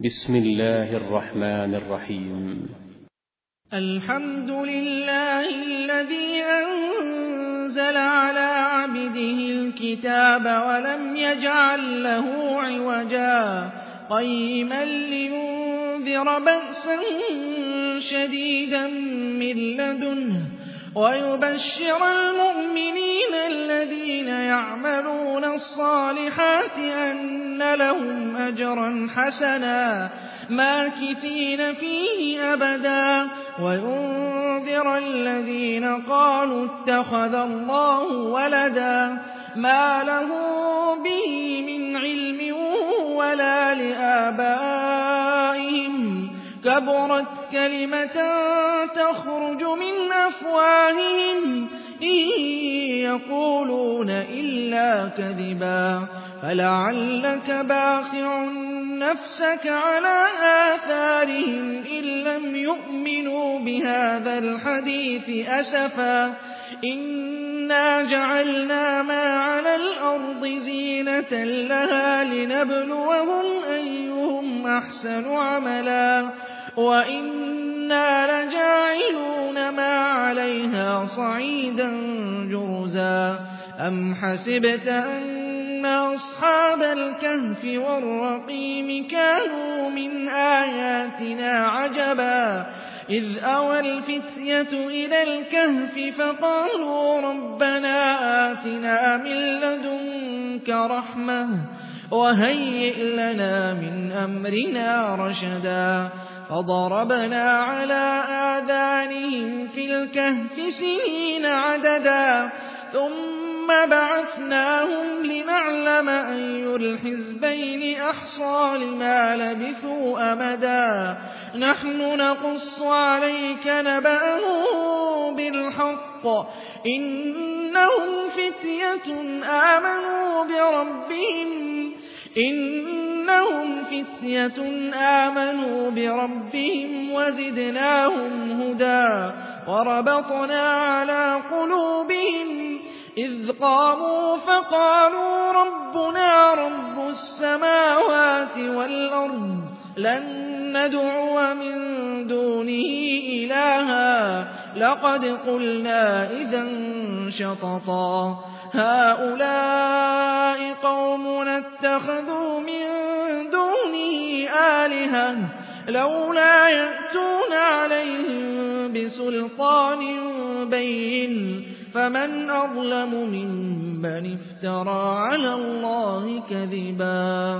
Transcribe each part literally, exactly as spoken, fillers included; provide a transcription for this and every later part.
بسم الله الرحمن الرحيم. الحمد لله الذي أنزل على عبده الكتاب ولم يجعل له عوجا قيما لينذر بأسا شديدا من لدنه ويبشر المؤمنين الذين يعملون الصالحات أن لهم أجرا حسنا ماكثين فيه أبدا وينذر الذين قالوا اتخذ الله ولدا ما له به من علم ولا لآبائهم كبرت كلمة تخرج من أفواههم إن يقولون إلا كذبا فلعلك باخع نفسك على آثارهم إن لم يؤمنوا بهذا الحديث أسفا إنا جعلنا ما على الأرض زينة لها لنبلوهم أيهم أحسن عملا وإنا لجاعلون ما عليها صعيدا جرزا أم حسبت أن أصحاب الكهف والرقيم كانوا من آياتنا عجبا إذ أوى الفتية إلى الكهف فقالوا ربنا آتنا من لدنك رحمة وهيئ لنا من أمرنا رشدا فضربنا على آذانهم في الكهف سنين عددا ثم بعثناهم لنعلم أي الحزبين أحصى لما لبثوا أمدا نحن نقص عليك نبأهم بالحق إنهم فتية آمنوا بربهم إنهم فتية آمنوا بربهم وزدناهم هدى وربطنا على قلوبهم إذ قاموا فقالوا ربنا رب السماوات والأرض لن ندعو من دونه إلها لقد قلنا إذا شططا هؤلاء قومنا اتخذوا من دونه آلهة لولا يأتون عليهم بسلطان بين فمن أظلم ممن افترى على الله كذبا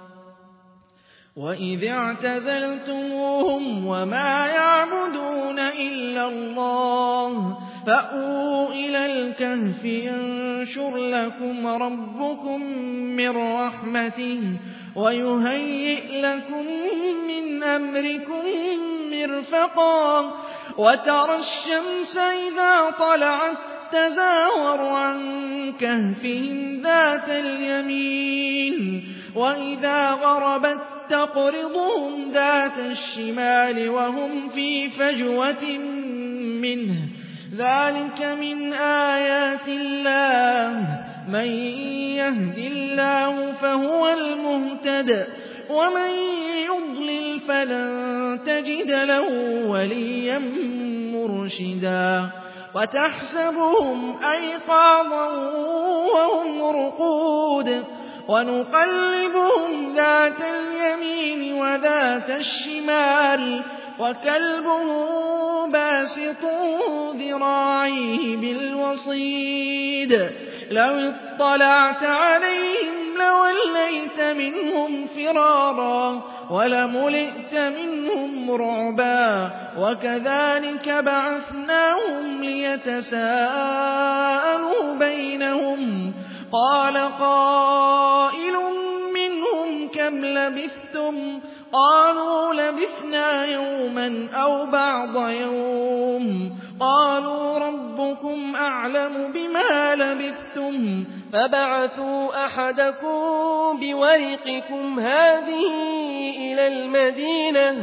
وإذ اعتزلتموهم وما يعبدون إلا الله فأووا إلى الكهف ينشر لكم ربكم من رحمته ويهيئ لكم من أمركم مرفقا وترى الشمس إذا طلعت تزاور عن كهفهم ذات اليمين وإذا غربت تقرضهم ذات الشمال وهم في فجوة منه ذلك من آيات الله من يهد الله فهو المهتد ومن يضلل فلن تجد له وليا مرشدا وتحسبهم أيقاظا وهم رقود ونقلبهم ذات اليمين وذات الشمال وكلبهم باسط ذراعيه بالوصيد لو اطلعت عليهم لوليت منهم فرارا ولملئت منهم رعبا وكذلك بعثناهم ليتساءلوا بينهم قال قائل منهم كم لبثتم قالوا لبثنا يوما أو بعض يوم قالوا ربكم أعلم بما لبثتم فبعثوا أحدكم بورقكم هذه إلى المدينة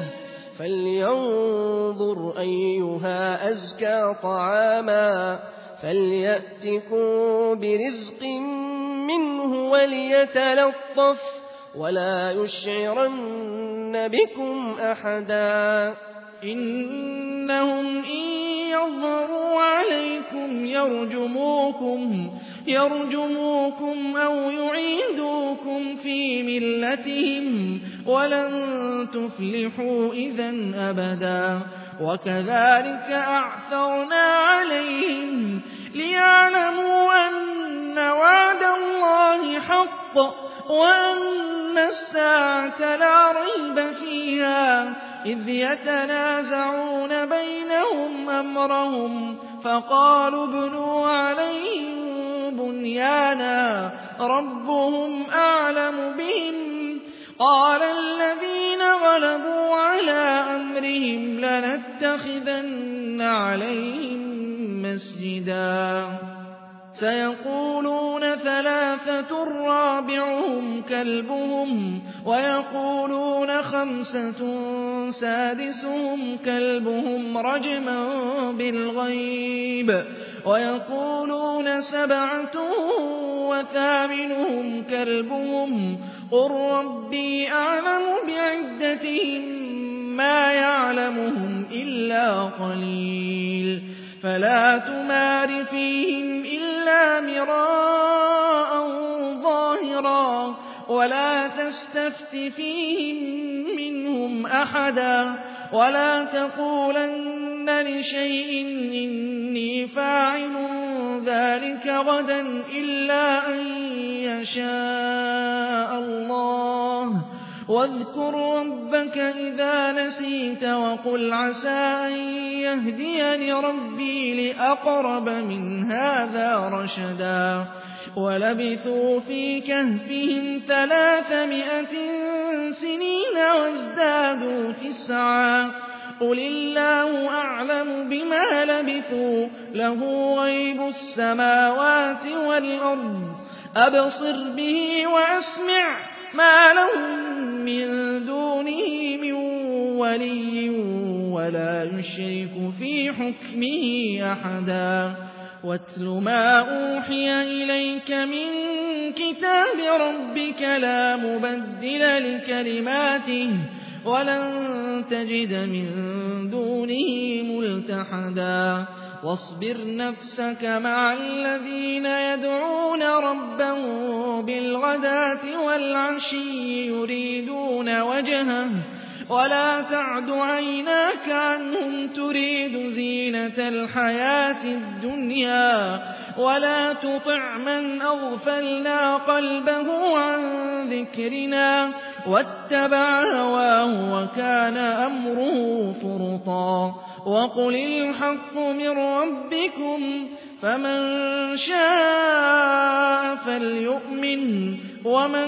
فلينظر أيها أزكى طعاما فليأتكم برزق منه وليتلطف ولا يشعرن بكم أحدا إنهم إن يظهروا عليكم يرجموكم يرجموكم أو يعيدوكم في ملتهم ولن تفلحوا إذا أبدا وكذلك أعثرنا عليهم ليعلموا أن وعد الله حق وأن الساعة لا ريب فيها إذ يتنازعون بينهم أمرهم فقالوا ابنوا عليهم بنيانا ربهم أعلم بهم قال الذين غلبوا على أمرهم لنتخذن عليهم مسجدا سيقولون ثلاثة رابعهم كلبهم ويقولون خمسة سادسهم كلبهم رجما بالغيب ويقولون سبعة وثامنهم كلبهم قل ربي أعلم بعدتهم ما يعلمهم إلا قليل فلا تمار فيهم إلا مراء ظاهرا ولا تستفت فيهم منهم أحدا ولا تقولن لشيء إني فاعل ذلك غدا إلا أن يشاء الله واذكر ربك إذا نسيت وقل عسى أن يهديني ربي لأقرب من هذا رشدا ولبثوا في كهفهم ثلاثمائة سنين وازدادوا تسعا قل الله أعلم بما لبثوا له غيب السماوات والأرض أبصر به وأسمع ما لهم من دونه من ولي ولا يشرك في حكمه أحدا واتل ما أوحي إليك من كتاب ربك لا مبدل لكلماته ولن تجد من دونه ملتحدا واصبر نفسك مع الذين يدعون ربهم بالغداة والعشي يريدون وجهه ولا تعد عيناك عنهم تريد زينة الحياة الدنيا ولا تطع من أغفلنا قلبه عن ذكرنا واتبع هواه وكان أمره فرطا وقل الحق من ربكم فمن شاء فليؤمن ومن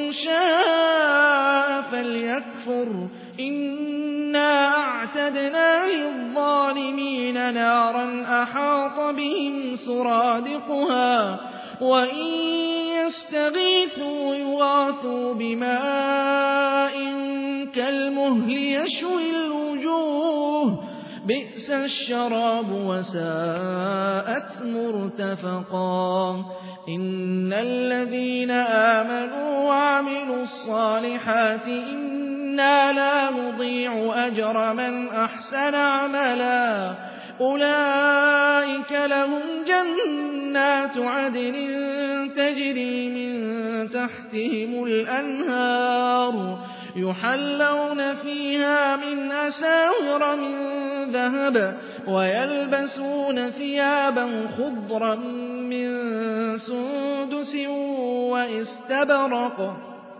شاء فليكفر إنا أعتدنا للظالمين نارا أحاط بهم سرادقها وإن يستغيثوا يغاثوا بماء كالمهل يشوي الوجوه بئس الشراب وساءت مرتفقا إن الذين آمنوا وعملوا الصالحات إنا لا نضيع أجر من أحسن عملا أولئك لهم جنات عدن تجري من تحتهم الأنهار يحلون فيها من أساور من ذهب ويلبسون ثيابا خضرا من سندس واستبرق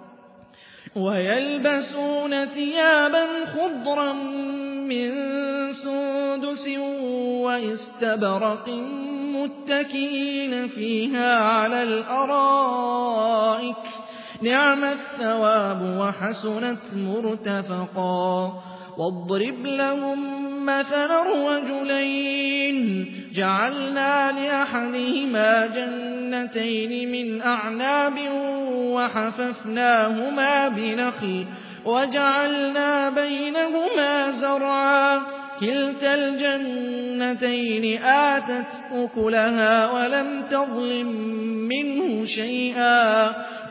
ويلبسون ثيابا خضرا من سندس واستبرق متكئين فيها على الأرائك نعم الثواب وحسنت مرتفقا واضرب لهم مثلا رجلين جعلنا لأحدهما جنتين من أعناب وحففناهما بنخل وجعلنا بينهما زرعا كلتا الجنتين آتت أكلها ولم تظلم منه شيئا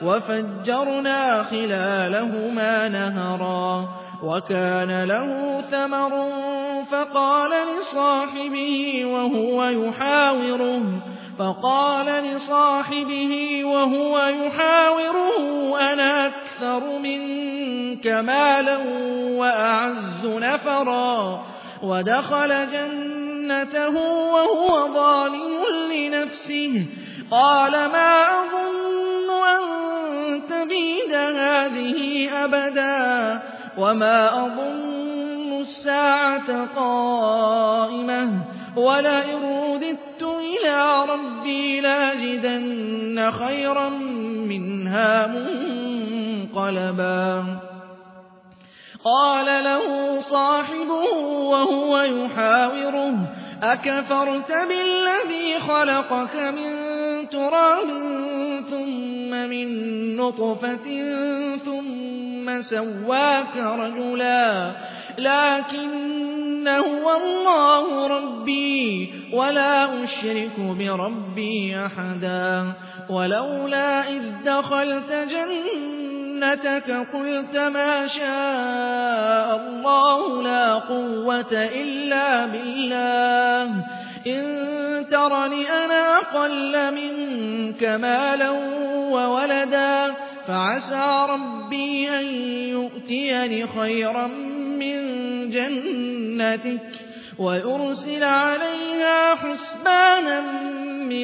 وفجرنا خلالهما نهرا وكان له ثمر فقال لصاحبه وهو يحاوره فقال لصاحبه وهو يحاوره أنا أكثر منك مالا وأعز نفرا ودخل جنته وهو ظالم لنفسه قال ما أظن أن تبيد هذه أبدا وما أظن الساعة قائمة ولئن رددت إلى ربي لاجدن خيرا منها منقلبا قال له صاحبه وهو يحاوره أكفرت بالذي خلقك من تراب ثم من نطفة ثم سواك رجلا لكن هو الله ربي ولا أشرك بربي أحدا ولولا إذ دخلت جنتك قلت ما شاء الله لا قوة إلا بالله إن ترني أنا أقل منك مالا وولدا فعسى ربي أن يؤتيني خيرا من جنتك ويرسل عليها حسبانا من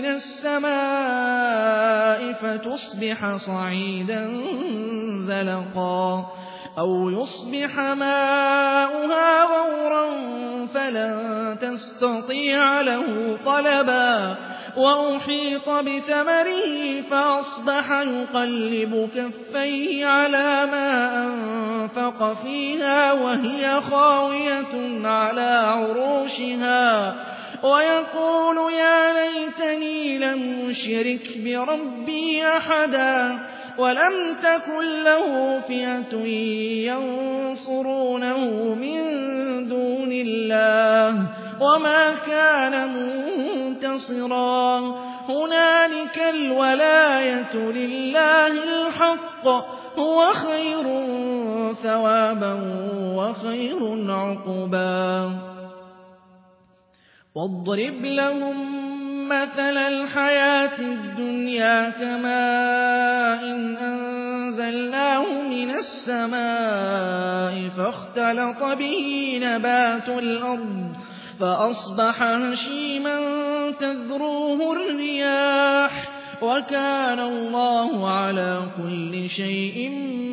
السماء فتصبح صعيدا زلقا أو يصبح ماؤها غورا فلن تستطيع له طلبا وأحيط بثمره فأصبح يقلب كفيه على ما أنفق فيها وهي خاوية على عروشها ويقول يا ليتني لم أشرك بربي أحدا ولم تكن له فئة ينصرونه من دون الله وما كان منتصرا هنالك الولاية لله الحق هو خير ثوابا وخير عقبا واضرب لهم مثل الحياة الدنيا كماء إن أنزلناه من السماء فاختلط به نبات الأرض فأصبح هشيما تذروه الرياح وكان الله على كل شيء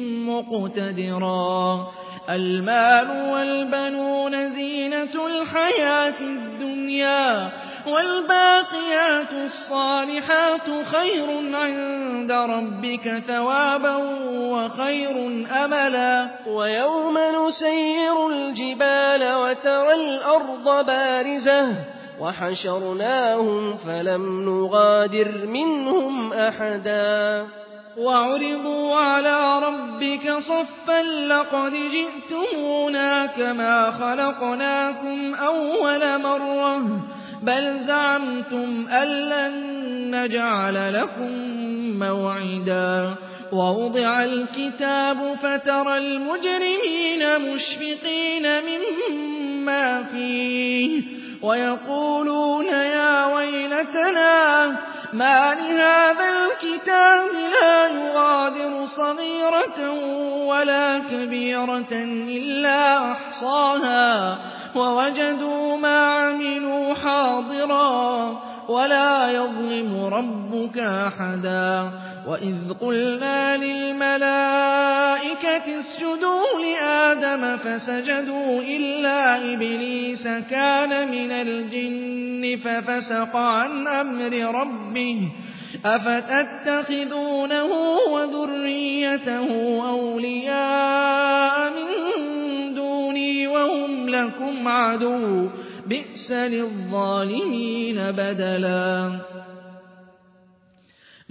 مقتدرا المال والبنون زينة الحياة الدنيا والباقيات الصالحات خير عند ربك ثوابا وخير أملا ويوم نسير الجبال وترى الأرض بارزة وحشرناهم فلم نغادر منهم أحدا وعرضوا على ربك صفا لقد جئتمونا كما خلقناكم أول مرة بل زعمتم أن لن نجعل لكم موعدا ووضع الكتاب فترى المجرمين مشفقين مما فيه ويقولون يا ويلتنا ما لهذا الكتاب لا يغادر صغيرة ولا كبيرة إلا أحصاها ووجدوا ما عملوا حاضرا ولا يظلم ربك أحدا وإذ قلنا للملائكة اسجدوا لآدم فسجدوا إلا إبليس كان من الجن ففسق عن أمر ربه أفتتخذونه وذريته أولياء من دوني وهم لكم عدو بئس للظالمين بدلا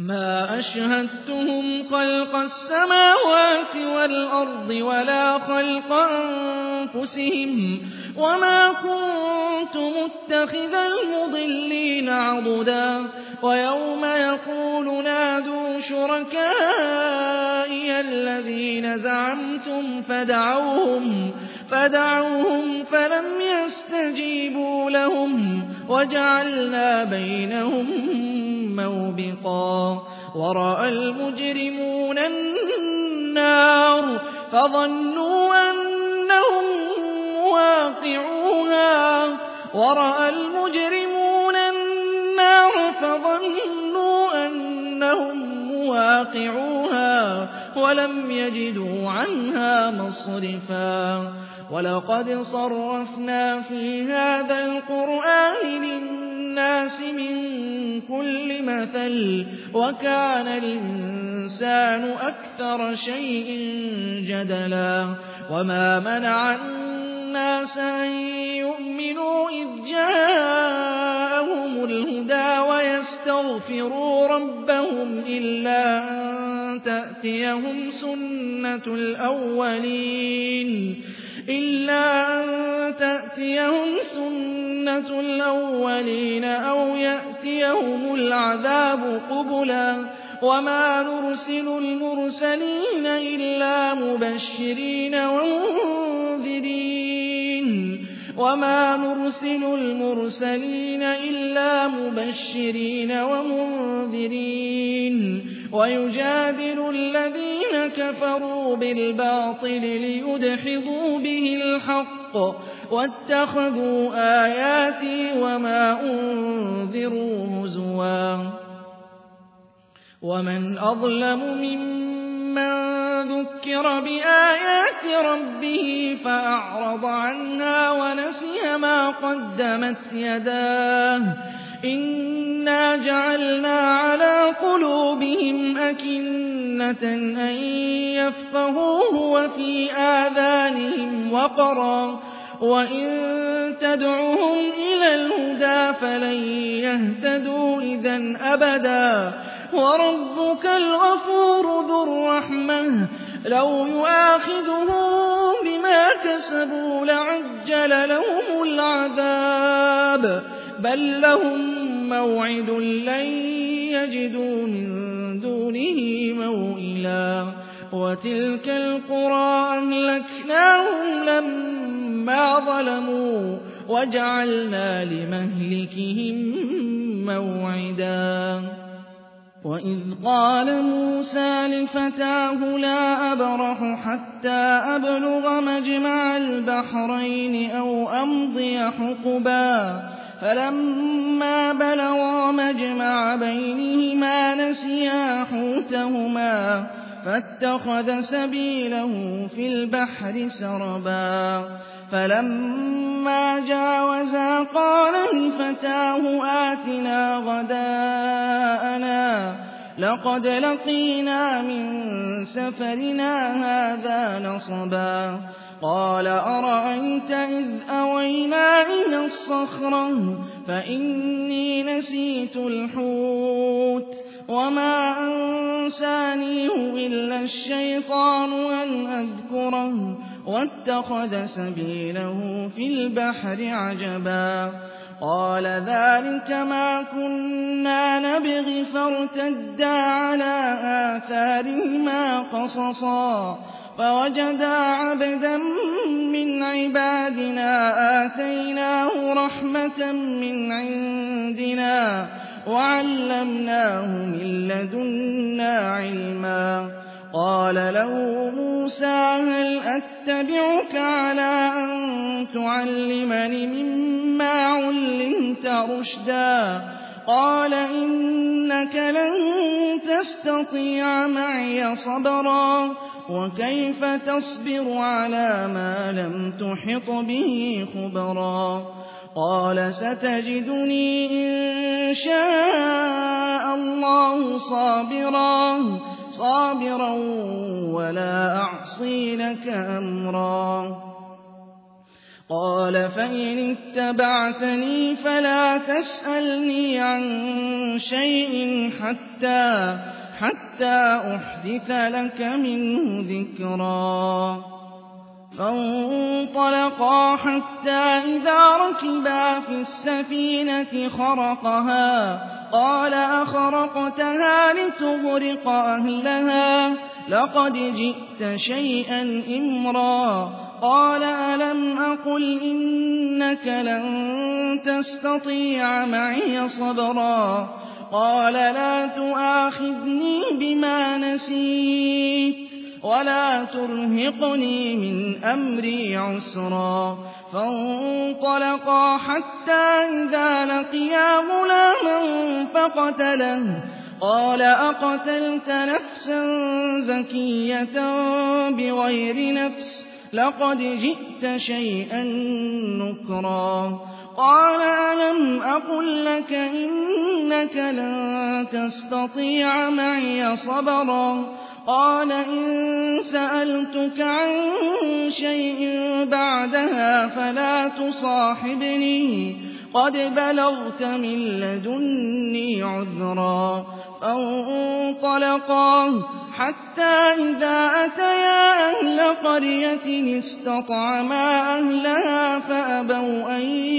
ما أشهدتهم خلق السماوات والأرض ولا خلق أنفسهم وما كنت متخذ المضلين عضدا ويوم يقول نادوا شركائي الذين زعمتم فدعوهم فدعوهم فلم يستجيبوا لهم وجعلنا بينهم موبقا ورأى المجرمون النار فظنوا أنهم مواقعوها ورأى المجرمون النار فظنوا أنهم مواقعوها ولم يجدوا عنها مصرفا ولقد صرفنا في هذا القرآن للناس من كل مثل وكان الإنسان أكثر شيء جدلا وما منع الناس أن يؤمنوا إذ جاءهم الهدى ويستغفروا ربهم إلا أن تأتيهم سنة الأولين إلا أن تأتيهم سنة الأولين أو يأتيهم العذاب قبلا وما نرسل المرسلين إلا مبشرين ومنذرين وما نرسل المرسلين إلا مبشرين ومنذرين ويجادل الذين كفروا بالباطل ليدحضوا به الحق واتخذوا آياتي وما أنذروا هزوا ومن أظلم ممن ذكر بآيات ربه فأعرض عنها ونسي ما قدمت يداه إنا جعلنا على قلوبهم أكنة أن يفقهوه وفي آذانهم وقرا وإن تدعهم إلى الهدى فلن يهتدوا إذا أبدا وربك الغفور ذو الرحمة لو يؤاخذهم بما كسبوا لعجل لهم العذاب بل لهم موعد لن يجدوا من دونه موئلا وتلك القرى أهلكناهم لما ظلموا وجعلنا لمهلكهم موعدا وإذ قال موسى لفتاه لا أبرح حتى أبلغ مجمع البحرين أو أمضي حقبا فلما بلغا مجمع بينهما نسيا حوتهما فاتخذ سبيله في البحر سربا فلما جاوزا قال لفتاه آتنا غداءنا لقد لقينا من سفرنا هذا نصبا قال أرأيت إذ أوينا إلى الصخرة فإني نسيت الحوت وما أنسانيه إلا الشيطان أن أذكره واتخذ سبيله في البحر عجبا قال ذلك ما كنا نبغي فارتدا على آثارهما قصصا فوجدا عبدا من عبادنا آتيناه رحمة من عندنا وعلمناه من لدنا علما قال له موسى هل أتبعك على أن تعلمني مما علمت رشدا قال إنك لن تستطيع معي صبرا وكيف تصبر على ما لم تحط به خبرا قال ستجدني إن شاء الله صابرا صابرا ولا أعصي لك أمرا قال فإن اتبعتني فلا تسألني عن شيء حتى حتى أحدث لك منه ذكرا فانطلقا حتى إذا ركبا في السفينة خرقها قال أخرقتها لتغرق أهلها لقد جئت شيئا إمرا قال ألم أقل إنك لن تستطيع معي صبرا قال لا تؤاخذني بما نسيت ولا ترهقني من أمري عسرا فانطلقا حتى إذا لقيا غلاما فقتله قال أقتلت نفسا زكية بغير نفس لقد جئت شيئا نكرا قال ألم أقل لك إنك لن تستطيع معي صبرا قال إن سألتك عن شيء بعدها فلا تصاحبني قد بلغت من لدني عذرا فانطلقا حتى إذا أتيا أهل قرية استطعما أهلها فأبوا أن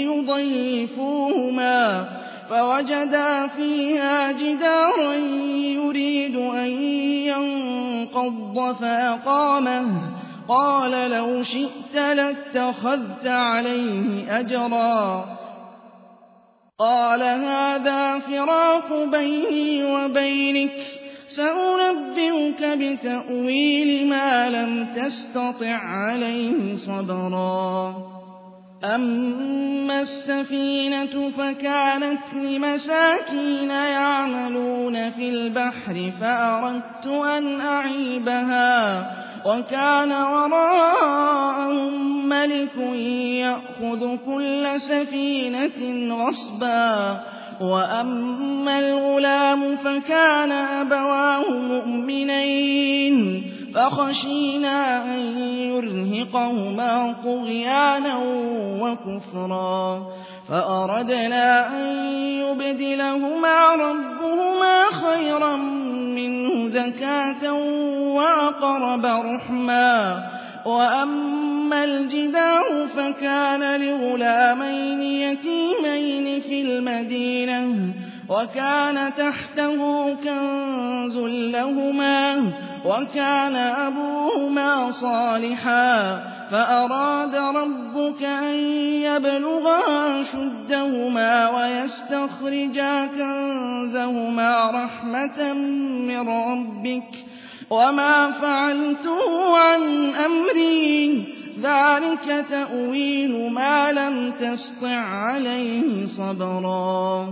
يضيفوهما فوجدا فيها جدارا يريد أن ينقض فأقامه قال لو شئت لاتخذت عليه أجرا قال هذا فراق بيني وبينك سأنبئك بتأويل ما لم تستطع عليه صبرا أما السفينة فكانت لمساكين يعملون في البحر فأردت أن أعيبها وكان وراءهم ملك يأخذ كل سفينة غصبا وأما الغلام فكان أبواه مؤمنين فخشينا أن يرهقهما طغيانا وكفرا فأردنا أن يبدلهما ربهما خيرا منه زكاة وأقرب رحما وأما الجدار فكان لغلامين يتيمين في المدينة وكان تحته كنز لهما وكان أبوهما صالحا فأراد ربك أن يبلغا أشدهما ويستخرجا كنزهما رحمة من ربك وما فعلته عن أمري ذلك تأويل ما لم تسطع عليه صبرا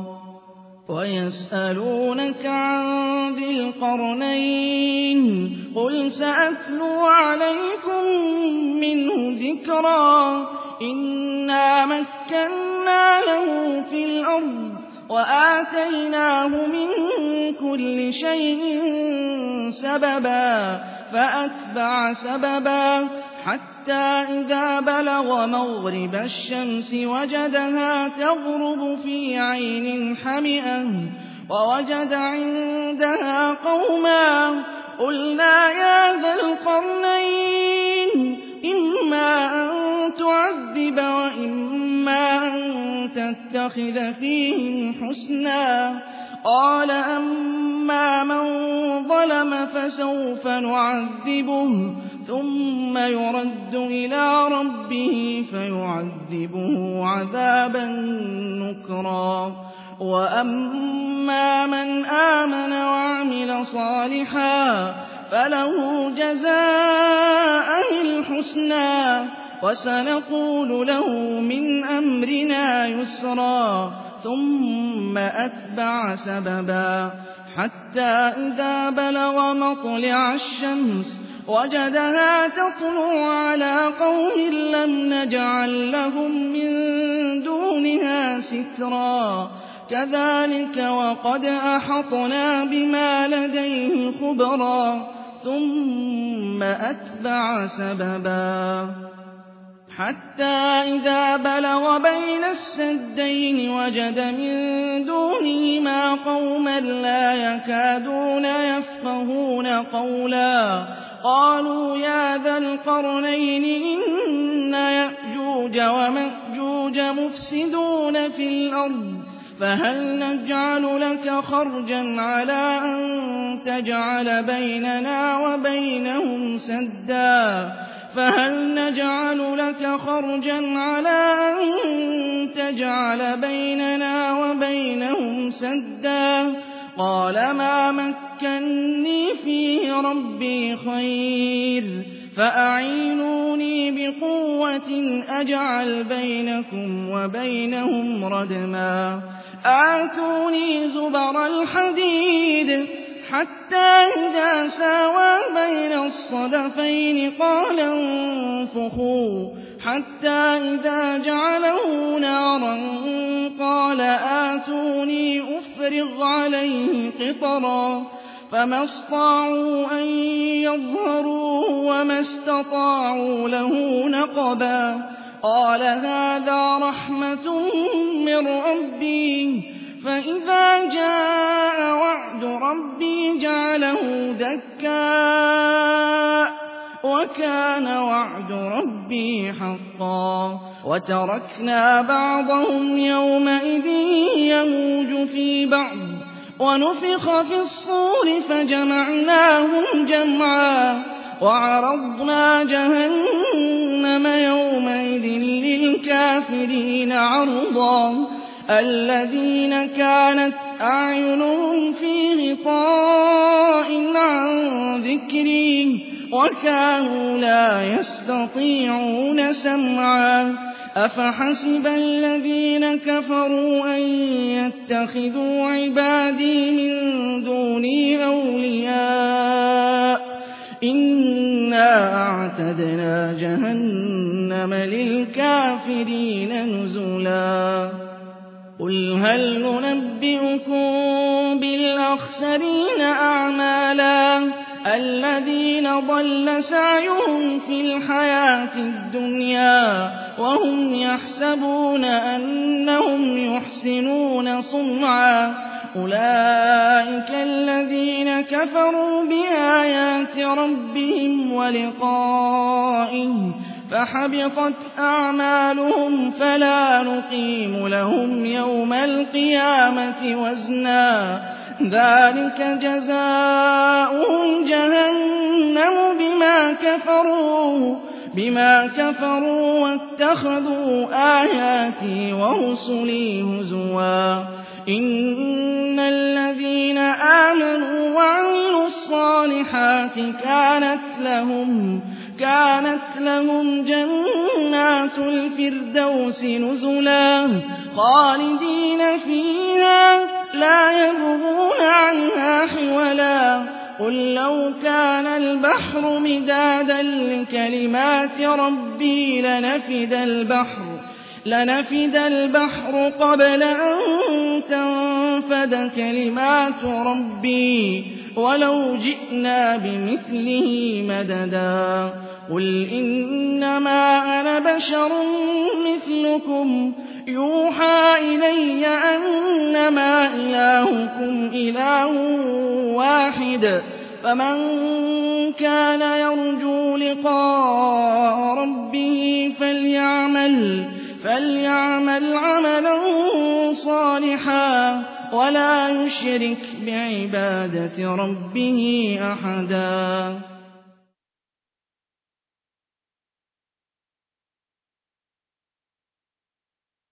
ويسألونك عن ذي القرنين قل سأتلو عليكم منه ذكرا إنا مكنا له في الأرض وآتيناه من كل شيء سببا فأتبع سببا حتى إذا بلغ مغرب الشمس وجدها تغرب في عين حمئة ووجد عندها قوما قلنا يا ذا القرنين إما أن تعذب وإما أن تتخذ فيهم حسنا قال أما من ظلم فسوف نعذبه ثم يرد إلى ربه فيعذبه عذابا نكرا وأما من آمن وعمل صالحا فله جزاء الحسنى وسنقول له من أمرنا يسرا ثم أتبع سببا حتى إذا بلغ مطلع الشمس وجدها تطلع على قوم لم نجعل لهم من دونها سترا كذلك وقد أحطنا بما لديه خبرا ثم أتبع سببا حتى إذا بلغ بين السدين وجد من دونهما قوما لا يكادون يفقهون قولا قالوا يا ذا القرنين إن يأجوج ومأجوج مفسدون في الأرض فهل نجعل لك خرجا على أن تجعل بيننا وبينهم سدا فهل نجعل لك خرجا على أن تجعل بيننا وبينهم سدا قال ما مكني فيه ربي خير فأعينوني بقوة أجعل بينكم وبينهم ردما آتوني زبر الحديد حتى إذا ساوى بين الصدفين قال انفخوا حتى إذا جعله نارا قال آتوني أفرغ عليه قطرا فما استطاعوا أن يظهروه وما استطاعوا له نقبا قال هذا رحمة من ربي فإذا جاء وعد ربي جعله دكا وكان وعد ربي حقا وتركنا بعضهم يومئذ يموج في بعض ونفخ في الصور فجمعناهم جمعا وعرضنا جهنم يومئذ للكافرين عرضا الذين كانت أعينهم في غطاء عن ذكري وكانوا لا يستطيعون سمعا أفحسب الذين كفروا أن يتخذوا عبادي من دوني أولياء إنا أعتدنا جهنم للكافرين نزلا قل هل ننبئكم بالأخسرين أعمالا الذين ضل سعيهم في الحياة الدنيا وهم يحسبون أنهم يحسنون صنعا أولئك الذين كفروا بآيات ربهم ولقائه فحبطت أعمالهم فلا نقيم لهم يوم القيامة وزنا ذلك جزاؤهم جهنم بما كفروا بما كفروا واتخذوا آياتي ورسلي هزوا إن الذين آمنوا وعملوا الصالحات كانت لهم كانت لهم جنات الفردوس نزلا خالدين فيها لا يبغون عنها حولا قل لو كان البحر مدادا لكلمات ربي لنفد البحر لنفد البحر قبل أن تنفد كلمات ربي ولو جئنا بمثله مددا قل إنما أنا بشر مثلكم يوحى إلي أنما إلهكم إله واحد فمن كان يرجو لقاء ربه فليعمل فليعمل عملا صالحا ولا يشرك بعبادة ربه أحدا